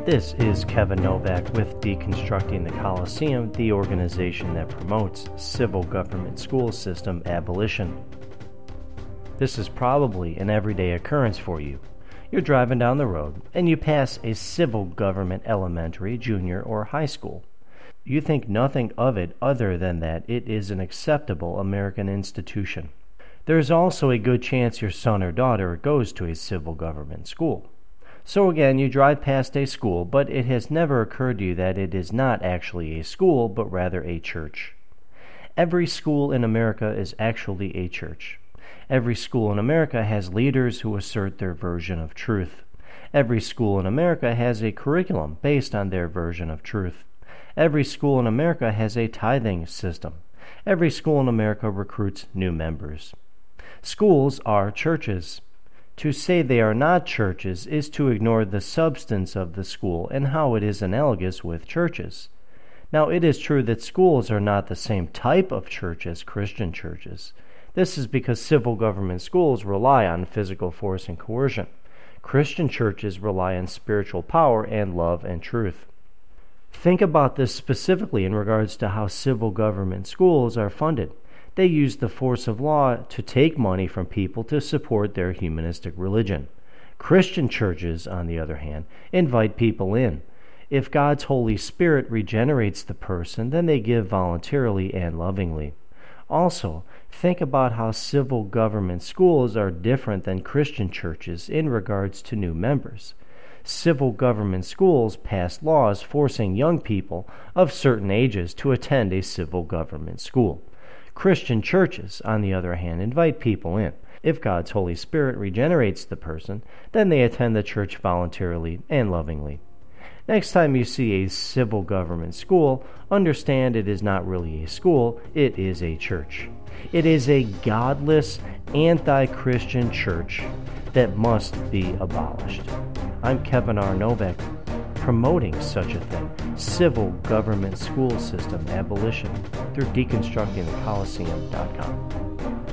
This is Kevin Novak with Deconstructing the Coliseum, the organization that promotes civil government school system abolition. This is probably an everyday occurrence for you. You're driving down the road and you pass a civil government elementary, junior, or high school. You think nothing of it other than that it is an acceptable American institution. There is also a good chance your son or daughter goes to a civil government school. So again, you drive past a school, but it has never occurred to you that it is not actually a school, but rather a church. Every school in America is actually a church. Every school in America has leaders who assert their version of truth. Every school in America has a curriculum based on their version of truth. Every school in America has a tithing system. Every school in America recruits new members. Schools are churches. To say they are not churches is to ignore the substance of the school and how it is analogous with churches. Now, it is true that schools are not the same type of church as Christian churches. This is because civil government schools rely on physical force and coercion. Christian churches rely on spiritual power and love and truth. Think about this specifically in regards to how civil government schools are funded. They use the force of law to take money from people to support their humanistic religion. Christian churches, on the other hand, invite people in. If God's Holy Spirit regenerates the person, then they give voluntarily and lovingly. Also, think about how civil government schools are different than Christian churches in regards to new members. Civil government schools pass laws forcing young people of certain ages to attend a civil government school. Christian churches, on the other hand, invite people in. If God's Holy Spirit regenerates the person, then they attend the church voluntarily and lovingly. Next time you see a civil government school, understand it is not really a school, it is a church. It is a godless, anti-Christian church that must be abolished. I'm Kevin R. Novak, promoting such a thing, civil government school system abolition, through deconstructingthecoliseum.com.